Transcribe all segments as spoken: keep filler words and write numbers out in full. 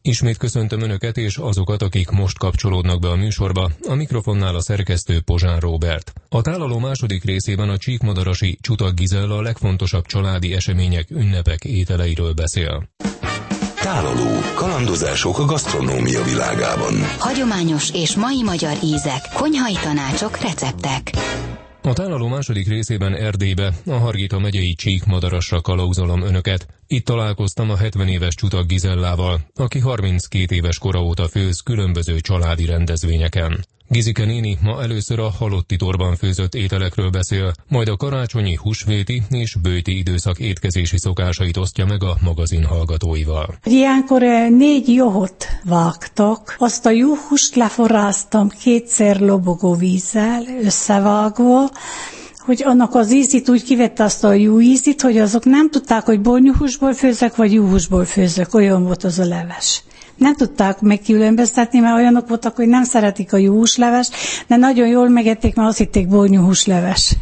Ismét köszöntöm Önöket és azokat, akik most kapcsolódnak be a műsorba. A mikrofonnál a szerkesztő Pozsán Róbert. A tálaló második részében a csíkmadarasi Csutak Gizella a legfontosabb családi események, ünnepek ételeiről beszél. Tálaló. Kalandozások a gasztronómia világában. Hagyományos és mai magyar ízek, konyhai tanácsok, receptek. A tálaló második részében Erdélybe, a Hargita megyei Csíkmadarasra kalauzolom Önöket. Itt találkoztam a hetven éves Csutak Gizellával, aki harminckét éves kora óta főz különböző családi rendezvényeken. Gizike néni ma először a halotti torban főzött ételekről beszél, majd a karácsonyi, húsvéti és bőti időszak étkezési szokásait osztja meg a magazin hallgatóival. Ilyenkor négy juhot vágtak, azt a juhust leforráztam kétszer lobogó vízzel összevágva, hogy annak az ízit úgy kivette azt a jó ízit, hogy azok nem tudták, hogy bornyuhusból főzök, vagy juhusból főzök, olyan volt az a leves. Nem tudták megkülönböztetni, mert olyanok voltak, hogy nem szeretik a juhusleves, de nagyon jól megették, mert azt hitték bornyuhusleves.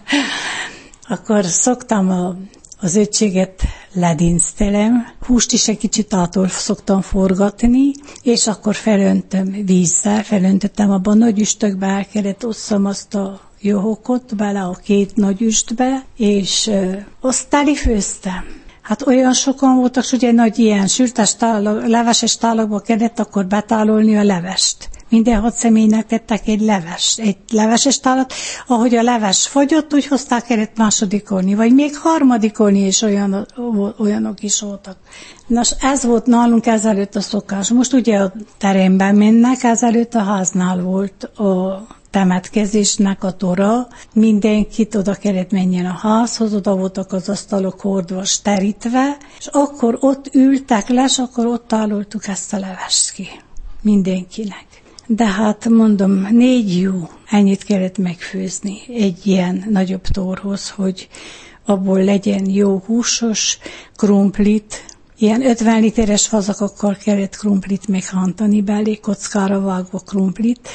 Akkor szoktam a, az öcséget ledinctelem, húst is egy kicsit ától szoktam forgatni, és akkor felöntöm vízzel, felöntöttem abban a nagy üstökbe, el kellett osszam azt a juhokot bele a két nagy üstbe, és ö, azt telifőztem. Hát olyan sokan voltak, hogy egy nagy ilyen sürtes tálag, leveses tálakba kellett akkor betálolni a levest. Minden hat személynek tettek egy leves, egy leveses tálat, ahogy a leves fogyott, úgy hozták kellett másodikolni, vagy még harmadikolni, és olyan, olyanok is voltak. Nos, ez volt nálunk ezelőtt a szokás. Most ugye a teremben mennek, ezelőtt a háznál volt a temetkezésnek a tora, mindenkit oda kellett menjen a házhoz, oda voltak az asztalok hordva, terítve, és akkor ott ültek le, és akkor ott táloltuk ezt a levest ki. Mindenkinek. De hát mondom, négy jó, ennyit kellett megfőzni egy ilyen nagyobb torhoz, hogy abból legyen jó húsos krumplit, ilyen ötven literes fazakakkal kellett krumplit meghántani belé, kockára vágva krumplit,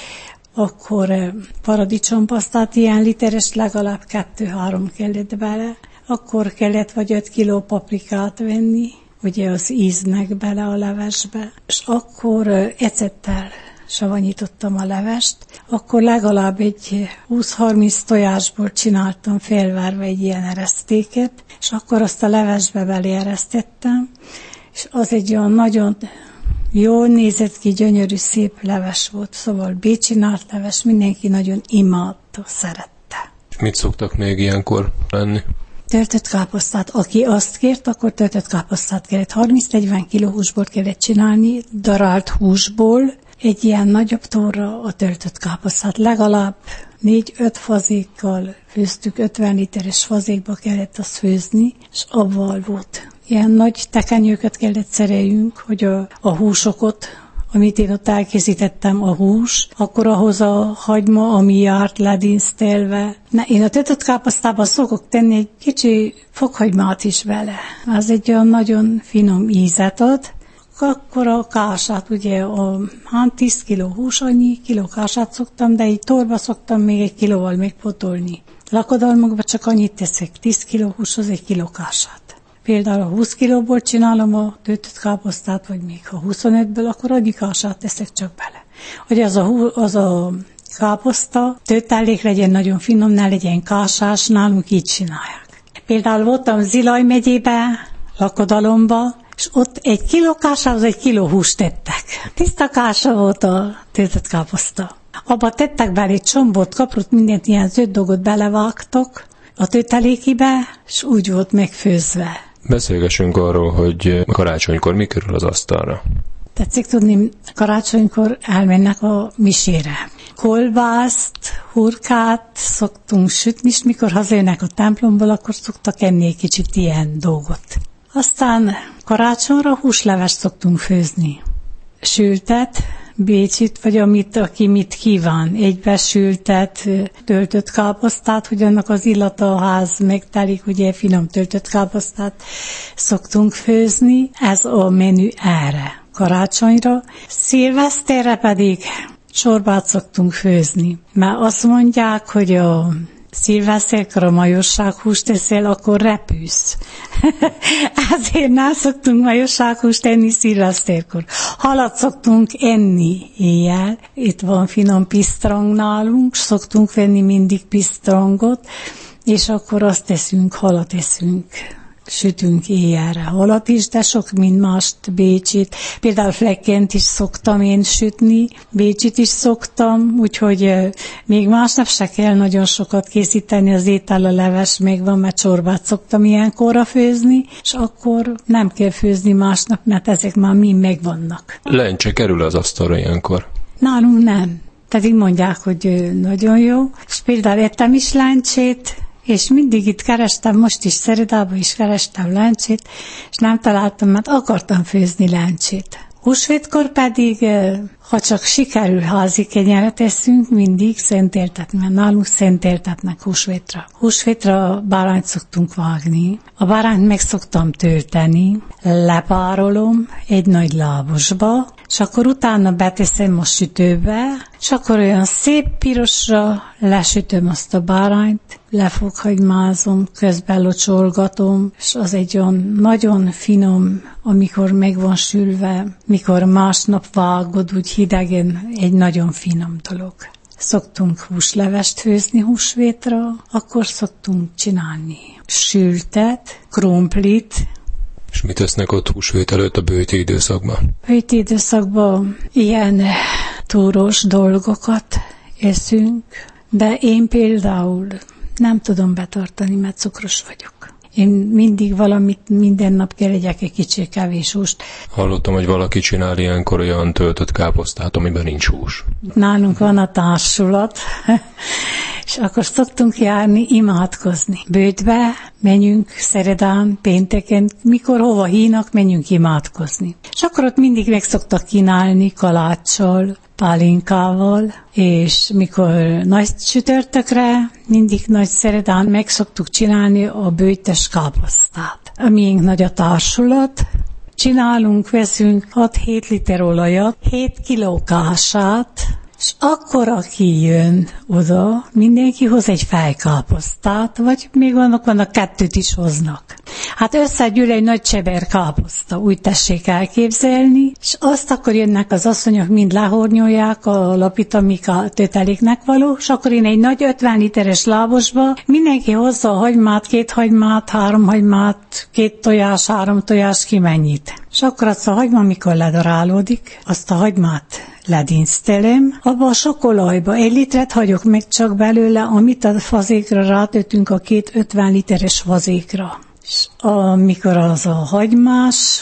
akkor paradicsompasztát, ilyen literes legalább kettő-három kellett bele, akkor kellett vagy öt kiló paprikát venni, ugye az íznek bele a levesbe, és akkor ecettel savanyítottam a levest, akkor legalább egy húsz-harminc tojásból csináltam félvárva egy ilyen eresztéket, és akkor azt a levesbe belé eresztettem, és az egy olyan nagyon jól nézett ki, gyönyörű, szép leves volt, szóval bécsinált leves, mindenki nagyon imádta, szerette. Mit szoktak még ilyenkor lenni? Töltött káposztát. Aki azt kért, akkor töltött káposztát kellett. harminc-negyven kiló húsból kellett csinálni, darált húsból, egy ilyen nagyobb torra a töltött káposztát. Legalább négy-öt fazékkal főztük, ötven literes fazékba kellett azt főzni, és avval volt. Ilyen nagy tekenyőket kellett szereljünk, hogy a, a húsokat, amit én ott elkészítettem, a hús, akkor ahhoz a hagyma, ami járt ledinctelve. Ne, én a töltött káposztában szokok tenni egy kicsi fokhagymát is vele. Az egy olyan nagyon finom ízet ad. Akkor a kását, ugye a hát tíz kiló hús, annyi kiló kását szoktam, de egy torba szoktam még egy kilóval még potolni. Lakodalmakban csak annyit teszek, tíz kiló húshoz egy kiló kását. Például a húsz kilóból csinálom a töltött káposztát, vagy még ha huszonötből, akkor annyi kását teszek csak bele. Hogy az a, az a káposzta töltelék legyen nagyon finom, ne legyen kásás, nálunk így csinálják. Például voltam Zilaj megyébe, Lakodalomba, és ott egy kiló kásához egy kiló húst tettek. Tiszta kása volt a töltött káposzta. Abba tettek bele egy csombot, kaprot, mindent, ilyen zöld dolgot belevágtak a töltelékibe, és úgy volt megfőzve. Beszélgessünk arról, hogy karácsonykor mi kerül az asztalra. Tetszik tudni, karácsonykor elmennek a misére. Kolbászt, hurkát szoktunk sütni, és mikor hazajönnek a templomból, akkor szoktak enni egy kicsit ilyen dolgot. Aztán karácsonyra húslevest szoktunk főzni. Sültet, bécsit, vagy amit, aki mit kíván. Egybe sültet, töltött káposztát, hogy annak az illata a ház megtelik, ugye finom töltött káposztát szoktunk főzni. Ez a menü erre, karácsonyra. Szilveszterre pedig csorbát szoktunk főzni. Mert azt mondják, hogy a szilveszterkor a majossághúst teszel, akkor repülsz. Ezért nem szoktunk majossághúst enni szilveszterkor. Halat szoktunk enni éjjel. Itt van finom pisztrang nálunk, szoktunk venni mindig pisztrangot, és akkor azt teszünk, halat eszünk. Sütünk éjjelre halat is, de sok mind mást, Bécsit. Például Fleckent is szoktam én sütni, Bécsit is szoktam, úgyhogy még másnap se kell nagyon sokat készíteni, az étel, a leves még van, mert csorbát szoktam ilyenkorra főzni, és akkor nem kell főzni másnap, mert ezek már mind megvannak. Lencse kerül az asztalra ilyenkor? Nálunk nem. Pedig mondják, hogy nagyon jó. És például ettem is lencsét, és mindig itt kerestem, most is Szeredában is kerestem lencsét, és nem találtam, mert akartam főzni lencsét. Húsvétkor pedig, ha csak sikerül, házi kenyeret eszünk, mindig szentéltetni, mert nálunk szentéltetnek húsvétra. Húsvétra bárányt szoktunk vágni, a bárányt meg szoktam tölteni, lepárolom egy nagy lábosba, és akkor utána beteszem a sütőbe, és akkor olyan szép pirosra lesütöm azt a bárányt, lefokhagymázom, közben locsolgatom, és az egy olyan nagyon finom, amikor meg van sülve, mikor másnap vágod, úgy hidegen, egy nagyon finom dolog. Szoktunk húslevest főzni húsvétra, akkor szoktunk csinálni sültet, krumplit. És mit tesznek ott húsvét előtt a bőti időszakban? Bőti időszakban ilyen túrós dolgokat eszünk, de én például nem tudom betartani, mert cukros vagyok. Én mindig valamit, minden nap kell egyek egy kicsi kevés húst. Hallottam, hogy valaki csinál ilyenkor olyan töltött káposztát, amiben nincs hús. Nálunk van a társulat, és akkor szoktunk járni, imádkozni. Bőtbe menjünk Szeredán, pénteken, mikor hova hínak, menjünk imádkozni. És akkor ott mindig meg szoktak kínálni kaláccsal, pálinkával, és mikor nagy csütörtökre, mindig nagy Szeredán meg szoktuk csinálni a bőjtes káposztát. A miénk nagy a társulat, csinálunk, veszünk hat-hét liter olajat, hét kiló kását, és akkor, aki jön oda, mindenki hoz egy fejkáposztát, vagy még vannak, vannak kettőt is hoznak. Hát összegyűl egy nagy cseber káposzta, úgy tessék elképzelni, és azt akkor jönnek az asszonyok, mind lehornyolják a lapit, amik a tételéknek való, és akkor én egy nagy ötven literes lábosba mindenki hozza a hagymát, két hagymát, három hagymát, két tojás, három tojás, ki mennyit. És akkor azt a hagyma, amikor ledarálódik, azt a hagymát ledinsztelem, abba a sok olajba egy litret hagyok meg csak belőle, amit a fazékra rátötünk, a két ötven literes fazékra. És amikor az a hagymás,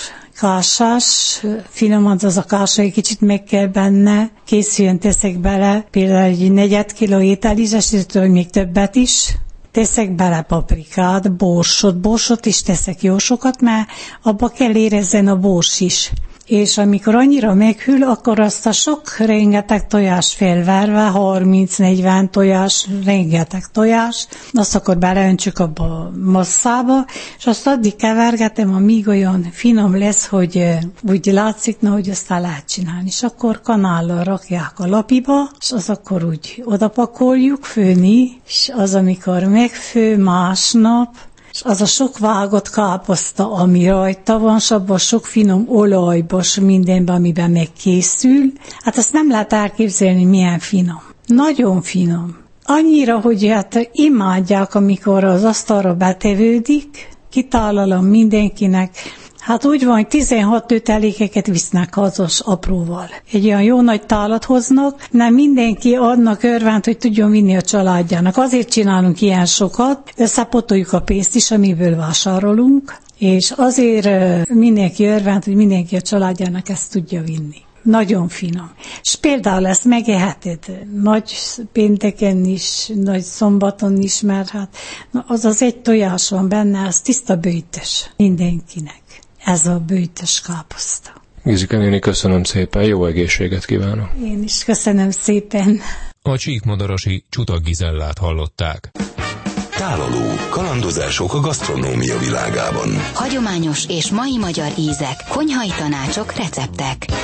kásás, finom az a kása, egy kicsit meg kell benne, készüljön, teszek bele, például egy negyed kiló ételízesítől, még többet is, teszek bele paprikát, borsot, borsot is teszek jó sokat, mert abba kell érezzen a bors is. És amikor annyira meghűl, akkor azt a sok rengeteg tojás felverve, harminc-negyven tojás, rengeteg tojás, azt akkor beleöntsük abba a masszába, és azt addig kevergetem, amíg olyan finom lesz, hogy úgy látszik, na, hogy aztán lehet csinálni. És akkor kanállal rakják a lapiba, és az akkor úgy odapakoljuk főni, és az, amikor megfő másnap, és az a sok vágott káposzta, ami rajta van, és abban sok finom olajba, mindenben, amiben megkészül, hát azt nem lehet elképzelni, milyen finom. Nagyon finom. Annyira, hogy hát imádják, amikor az asztalra betevődik, kitálalom mindenkinek. Hát úgy van, hogy tizenhat tőtelékeket visznek hazas apróval. Egy olyan jó nagy tálat hoznak, nem mindenki adnak örvánt, hogy tudjon vinni a családjának. Azért csinálunk ilyen sokat, összepotoljuk a pénzt is, amiből vásárolunk, és azért mindenki örvánt, hogy mindenki a családjának ezt tudja vinni. Nagyon finom. És például ezt megeheted nagy pénteken is, nagy szombaton is, mert hát az az egy tojás van benne, az tiszta bőjtes mindenkinek. Ez a bőjtes káposzta. Gizike néni, köszönöm szépen, jó egészséget kívánok. Én is köszönöm szépen. A csíkmadarasi Csutak Gizellát hallották. Tálaló, kalandozások a gasztronómia világában. Hagyományos és mai magyar ízek, konyhai tanácsok, receptek.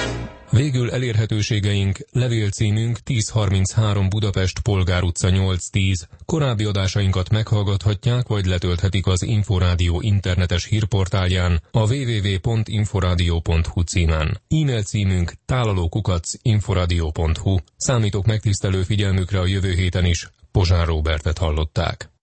Végül elérhetőségeink: levélcímünk tíz harminchárom Budapest, Polgár utca nyolc tíz. Korábbi adásainkat meghallgathatják, vagy letölthetik az Inforádió internetes hírportálján a double-u double-u double-u pont inforádió pont hu címen. E-mail címünk tálaló kukac inforádió pont hu. Számítok megtisztelő figyelmükre a jövő héten is. Pozsár Róbertet hallották.